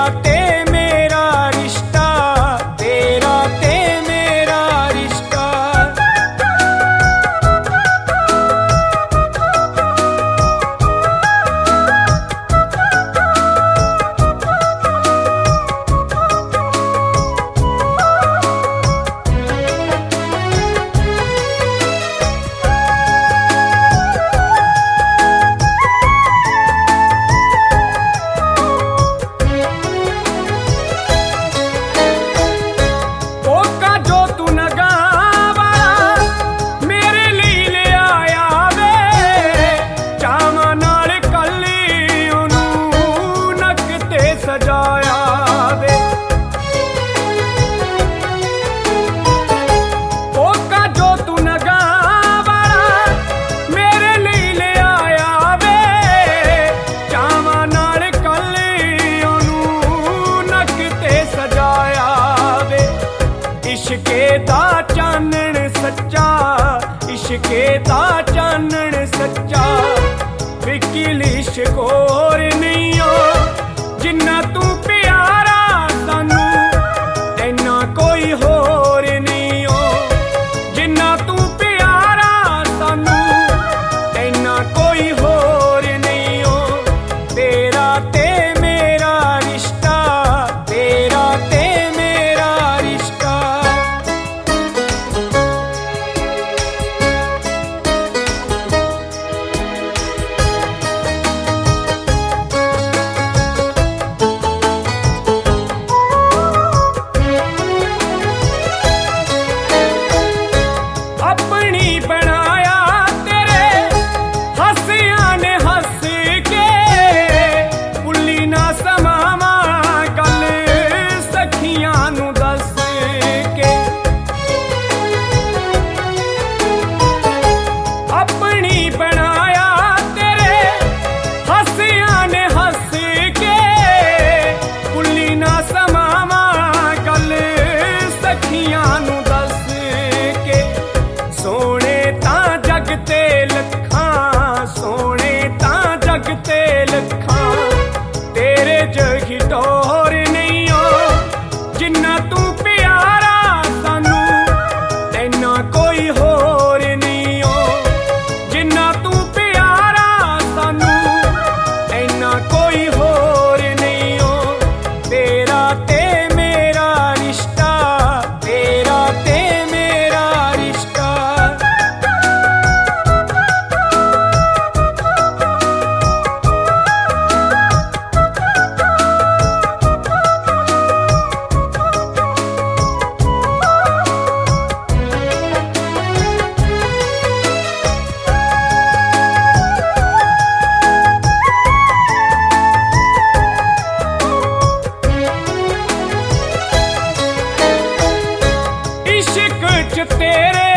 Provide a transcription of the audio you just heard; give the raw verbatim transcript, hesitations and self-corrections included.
ते मेरा रिश्ता, तेरा ते मेरा रिश्ता। इश्के दा चानण सच्चा, इश्के दा चानण सच्चा, विकिल इश्क होर नहीं हो जिन्ना तू प्यारा सानू, ऐना कोई होर नहीं हो जिन्ना तू प्यारा सानू, ऐना कोई होर नहीं हो। तेरा ते मेरा रिश्ता, तेरा ते मेरा रिश्ता। सोने तां जग ते लखां, सोने तां जग ते लखां, तेरे जगी टोर नहीं हो जिन्ना तू प्यारा सानू, ऐना कोई होर नहीं हो जिन्ना तू प्यारा सानू, ऐना कोई होर नहीं हो। तेरा ते मेरा रिश्ता, तेरा ते मेरा रिश्ता। इश्क च तेरे